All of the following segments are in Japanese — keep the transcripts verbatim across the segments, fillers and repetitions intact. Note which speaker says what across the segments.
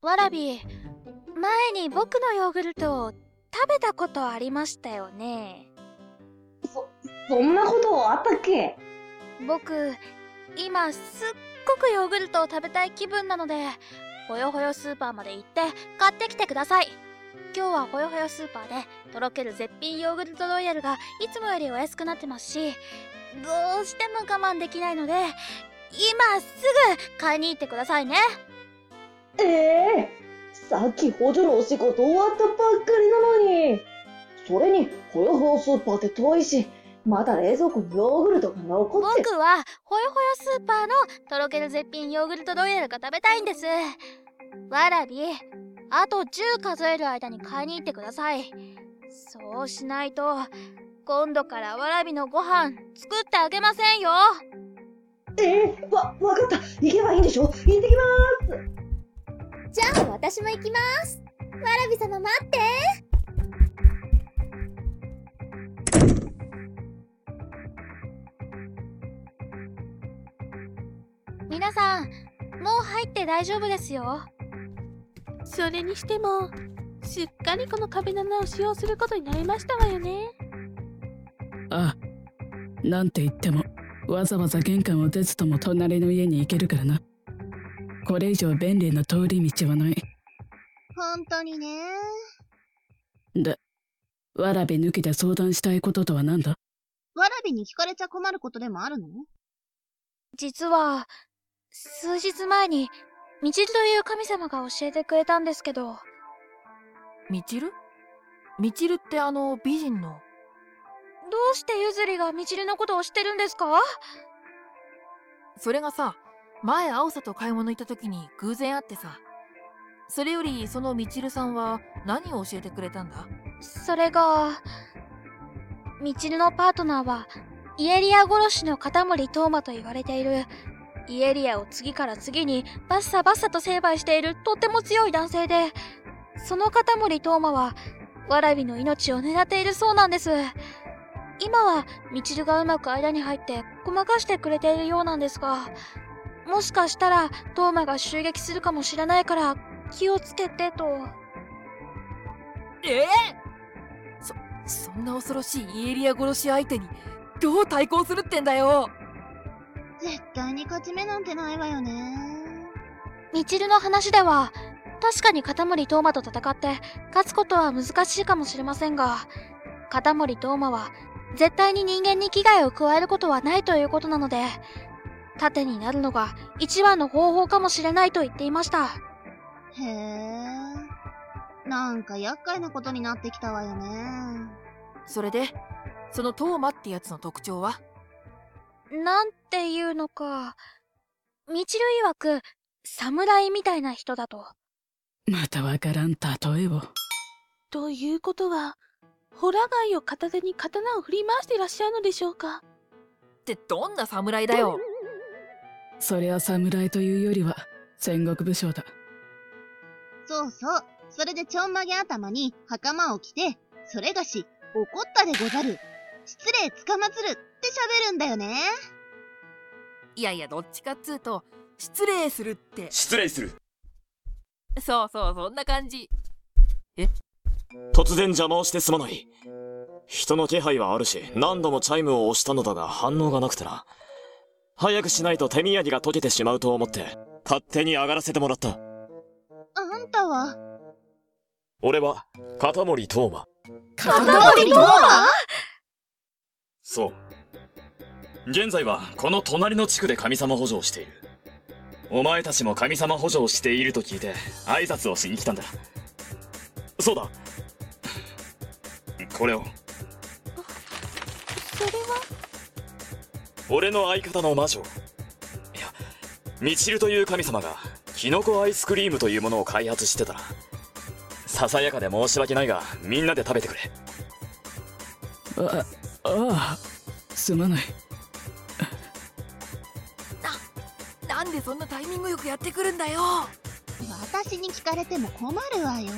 Speaker 1: わらび、前に僕のヨーグルトを食べたことありましたよね。
Speaker 2: そ、そんなことあったっけ？
Speaker 1: 僕、今すっごくヨーグルトを食べたい気分なので、ほよほよスーパーまで行って買ってきてください。今日はほよほよスーパーでとろける絶品ヨーグルトロイヤルがいつもよりお安くなってますし、どうしても我慢できないので、今すぐ買いに行ってくださいね。
Speaker 2: ええー、さっき補助のお仕事終わったばっかりなのに。それに、ほよほよスーパーって遠いし、まだ冷蔵庫にヨーグルトが残って。
Speaker 1: 僕はほよほよスーパーのとろける絶品ヨーグルトロイヤルが食べたいんです。わらび、あとじゅう数える間に買いに行ってください。そうしないと今度からわらびのご飯作ってあげませんよ。
Speaker 2: えー、わ、わかった。行けばいいんでしょ？行ってきまー
Speaker 3: す。じゃあ私も行きます。わらび様待って。
Speaker 1: 皆さん、もう入って大丈夫ですよ。
Speaker 4: それにしてもすっかりこの壁棚を使用することになりましたわよね。
Speaker 5: ああ、なんて言ってもわざわざ玄関を出ずとも隣の家に行けるからな。これ以上便利な通り道はない。
Speaker 3: 本当にね。
Speaker 5: で、わらび抜きで相談したいこととは何だ？
Speaker 3: わらびに聞かれちゃ困ることでもあるの？
Speaker 1: 実は数日前にみちるという神様が教えてくれたんですけど。
Speaker 6: みちる？みちるってあの美人の。
Speaker 1: どうしてゆずりがみちるのことを知ってるんですか？
Speaker 6: それがさ、前あおさと買い物行った時に偶然会ってさ。それよりそのみちるさんは何を教えてくれたんだ？
Speaker 1: それが、みちるのパートナーはイエリア殺しの片森トーマと言われている、イエリアを次から次にバッサバッサと成敗しているとっても強い男性で、その片森トーマはわらびの命を狙っているそうなんです。今はみちるがうまく間に入ってごまかしてくれているようなんですが、もしかしたらトーマが襲撃するかもしれないから気をつけてと。
Speaker 6: ええー、そ、そんな恐ろしいイエリア殺し相手にどう対抗するってんだよ。
Speaker 3: 絶対に勝ち目なんてないわよね。
Speaker 1: みちるの話では確かに片森トーマと戦って勝つことは難しいかもしれませんが、片森トーマは絶対に人間に危害を加えることはないということなので、盾になるのが一番の方法かもしれないと言っていました。
Speaker 3: へえ、なんか厄介なことになってきたわよね。
Speaker 6: それでそのトーマってやつの特徴は？
Speaker 1: なんていうのか、みちる曰く侍みたいな人だと。
Speaker 5: またわからん例えを。
Speaker 4: ということはホラ貝を片手に刀を振り回していらっしゃるのでしょうか？
Speaker 6: ってどんな侍だよ。
Speaker 5: そりゃ侍というよりは戦国武将だ。
Speaker 3: そうそう、それでちょんまげ頭に袴を着て、それがし怒ったでござる、失礼つかまつるって喋るんだよね。
Speaker 6: いやいや、どっちかっつうと失礼するって。
Speaker 7: 失礼する。
Speaker 6: そうそう、そんな感じ。え？
Speaker 7: 突然邪魔をしてすまない。人の気配はあるし、何度もチャイムを押したのだが反応がなくてな。早くしないと手土産が溶けてしまうと思って勝手に上がらせてもらった。
Speaker 3: あんたは？
Speaker 7: 俺は片森トーマ。
Speaker 3: 片森トーマ？
Speaker 7: そう。現在はこの隣の地区で神様補助をしている。お前たちも神様補助をしていると聞いて挨拶をしに来たんだ。そうだ、これを。
Speaker 4: それは？
Speaker 7: 俺の相方の魔女、いやミチルという神様がキノコアイスクリームというものを開発してたら、ささやかで申し訳ないがみんなで食べてくれ。
Speaker 5: あああ、すまない。
Speaker 6: な、なんでそんなタイミングよくやってくるんだよ。
Speaker 3: 私に聞かれても困るわよ。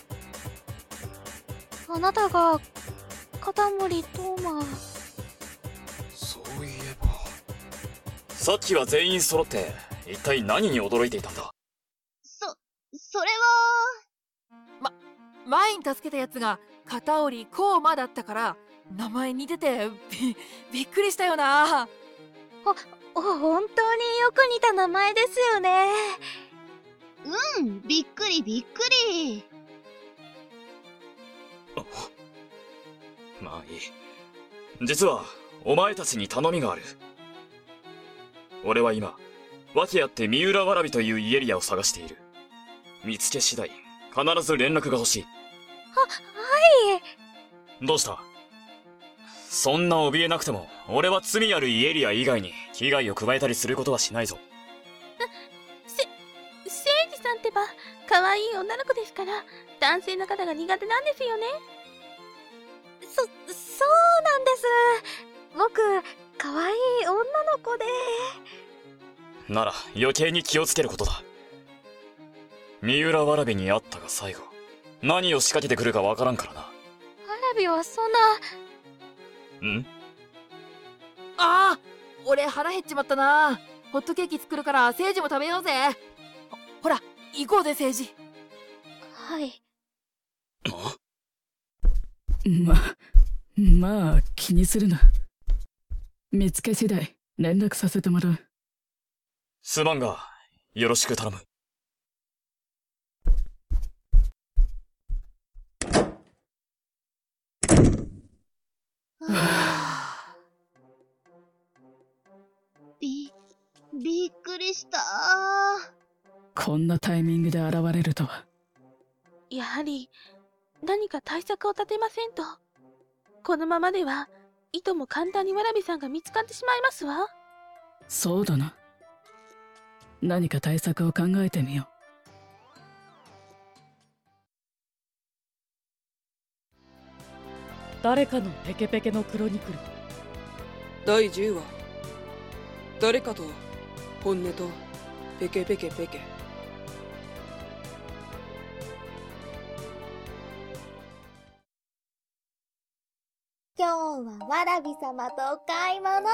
Speaker 1: あなたが片森トーマ。
Speaker 7: そういえばさっきは全員揃って一体何に驚いていたんだ？
Speaker 3: そ、 それは。
Speaker 6: 前に助けたやつが片織コウマだったから名前似ててびびっくりしたよな。
Speaker 1: お本当によく似た名前ですよね。
Speaker 3: うん、びっくりびっくり。
Speaker 7: まあいい。実はお前たちに頼みがある。俺は今訳あって三浦わらびというイエリアを探している。見つけ次第必ず連絡が欲しい。
Speaker 1: は、はい。
Speaker 7: どうした？そんな怯えなくても俺は罪あるイエリア以外に危害を加えたりすることはしないぞ。
Speaker 4: せ、せいじさんってば可愛い女の子ですから男性の方が苦手なんですよね。
Speaker 1: そ、そうなんです。僕、可愛い女の子で。
Speaker 7: なら余計に気をつけることだ。三浦わらびに会ったが最後、何を仕掛けてくるかわからんからな。
Speaker 1: わらびはそんな。
Speaker 7: ん？
Speaker 6: ああ、俺腹減っちまったな。ホットケーキ作るからセイジも食べようぜ。ほら行こうぜセイジ。
Speaker 1: はい。
Speaker 5: ま、まあ気にするな。見つけ次第連絡させてもらう。
Speaker 7: すまんがよろしく頼む。
Speaker 3: び、びっくりした。
Speaker 5: こんなタイミングで現れるとは。
Speaker 4: やはり何か対策を立てませんと。このままではいとも簡単にわらびさんが見つかってしまいますわ。
Speaker 5: そうだな。何か対策を考えてみよう。
Speaker 8: 誰かのペケペケのクロニクル
Speaker 9: だいじゅうわ。誰かと本音とペケペケペケ。
Speaker 10: 今日はわらび様とお買い物。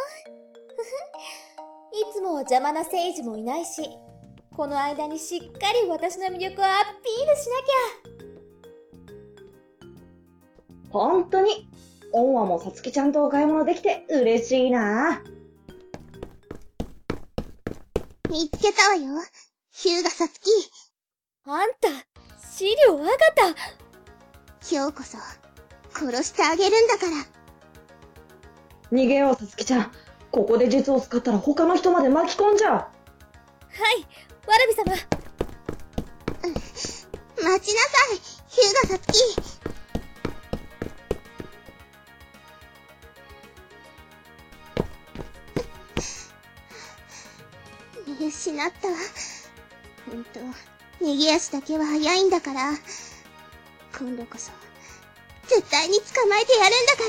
Speaker 10: いつもは邪魔な聖司もいないし、この間にしっかり私の魅力をアピールしなきゃ。
Speaker 2: ほんとに、オンワもさつきちゃんとお買い物できて嬉しいな。
Speaker 3: 見つけたわよ、ヒュウガさつき。
Speaker 10: あんた、資料あがた。
Speaker 3: 今日こそ殺してあげるんだから。
Speaker 2: 逃げようさつきちゃん。ここで術を使ったら他の人まで巻き込んじゃう。
Speaker 10: はい、わらび様。
Speaker 3: 待ちなさい、ヒュウガさつき。見失ったわ。ほんと、逃げ足だけは早いんだから。今度こそ、絶対に捕まえてやるんだから。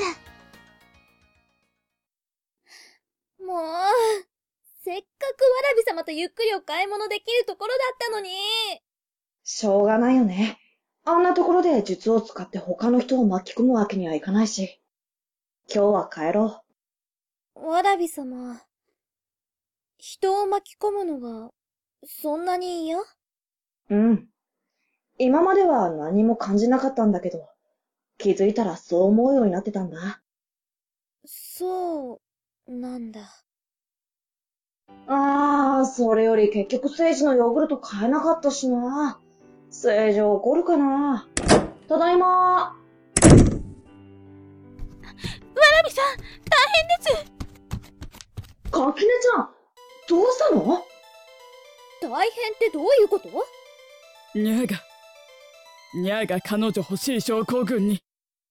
Speaker 10: もう、せっかくわらび様とゆっくりお買い物できるところだったのに。
Speaker 2: しょうがないよね。あんなところで術を使って他の人を巻き込むわけにはいかないし。今日は帰ろ
Speaker 10: う。わらび様、人を巻き込むのが、そんなに嫌？
Speaker 2: うん。今までは何も感じなかったんだけど、気づいたらそう思うようになってたんだ。
Speaker 10: そう、なんだ。
Speaker 2: あー、それより結局聖司のヨーグルト買えなかったしな。聖司怒るかな。ただいまー。わ
Speaker 4: らびさん、大変です。
Speaker 2: かきねちゃん、どうしたの？
Speaker 10: 大変ってどういうこと？
Speaker 5: にゃが、にゃが彼女欲しい症候群に。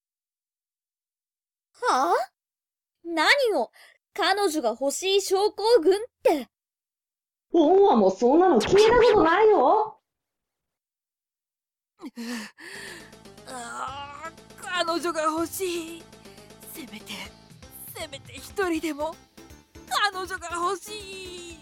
Speaker 10: はぁ？何を彼女が欲しい症候群って。
Speaker 2: オンはもうそんなの聞いたことないよ。
Speaker 6: ああ、彼女が欲しい。せめて、せめて一人でも彼女が欲しい。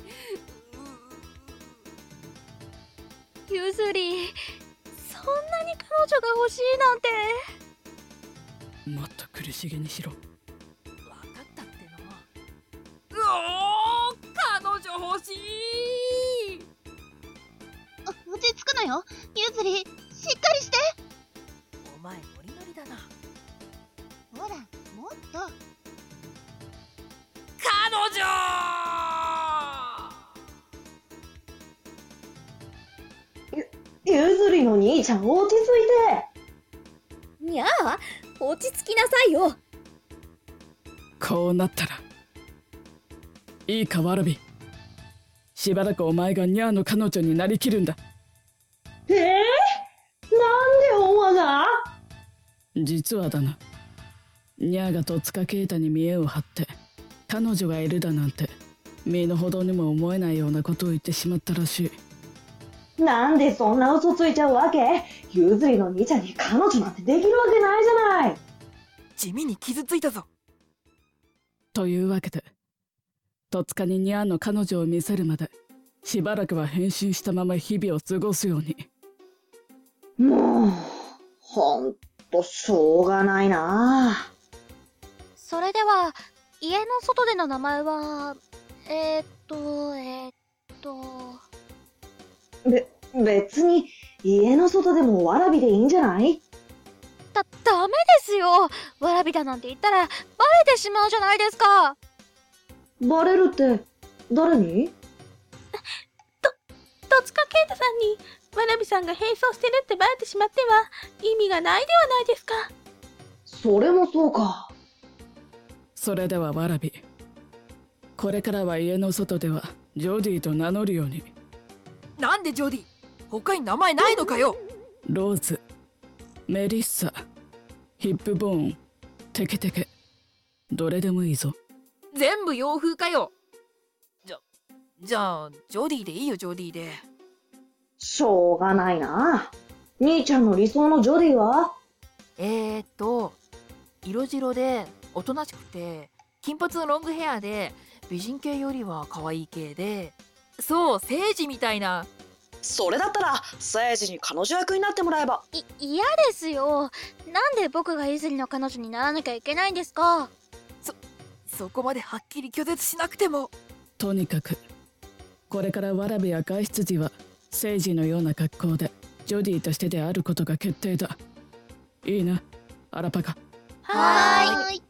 Speaker 1: ゆずり、そんなに彼女が欲しいなんて。
Speaker 5: もっと苦しげにしろ。
Speaker 6: 分かったっての。うおー、彼女欲しい。
Speaker 3: あ、おじなよ。ゆずり、しっかりして。
Speaker 6: お前ノリノリだな。
Speaker 3: ほら、もっと。
Speaker 6: 彼女
Speaker 2: ゆずりの兄ちゃん、落ち着い
Speaker 10: て。にゃあ、落ち着きなさいよ。
Speaker 5: こうなったらいいか、わらび。しばらくお前がニャーの彼女になりきるんだ。
Speaker 2: えー、なんでおまが？
Speaker 5: 実はだな、ニャーが戸塚啓太に見栄を張って彼女がいるだなんて身の程にも思えないようなことを言ってしまったらし
Speaker 2: い。なんでそんな嘘ついちゃうわけ？ゆずりの兄ちゃんに彼女なんてできるわけないじゃない。
Speaker 6: 地味に傷ついたぞ。
Speaker 5: というわけで、戸塚にニャーの彼女を見せるまでしばらくは変身したまま日々を過ごすように。
Speaker 2: もうほんとしょうがないな。
Speaker 1: それでは家の外での名前はえー、っとえー、っと
Speaker 2: べ別に家の外でもわらびでいいんじゃない？
Speaker 1: だダメですよ。わらびだなんて言ったらバレてしまうじゃないですか。
Speaker 2: バレるって誰に？
Speaker 4: と戸塚啓太さんにわらびさんが変装してるってバレてしまっては意味がないではないですか。
Speaker 2: それもそうか。
Speaker 5: それではわらび、これからは家の外ではジョディと名乗るように。
Speaker 6: なんでジョディ？他に名前ないのかよ。
Speaker 5: ローズ、メリッサ、ヒップボーン、テケテケ、どれでもいいぞ。
Speaker 6: 全部洋風かよ。じゃじゃあジョディでいいよ。ジョディで。
Speaker 2: しょうがないな。兄ちゃんの理想のジョディは？
Speaker 6: えーっと色白でおとなしくて金髪のロングヘアで美人系よりは可愛い系で、そう聖司みたいな。
Speaker 11: それだったら聖司に彼女役になってもらえば。
Speaker 1: い嫌ですよ。なんで僕がゆずりの彼女にならなきゃいけないんですか？
Speaker 6: そそこまではっきり拒絶しなくても。
Speaker 5: とにかくこれからわらびや外出時は聖司のような格好でジョディとしてであることが決定だ。いいな、アラパカ。
Speaker 1: はーい。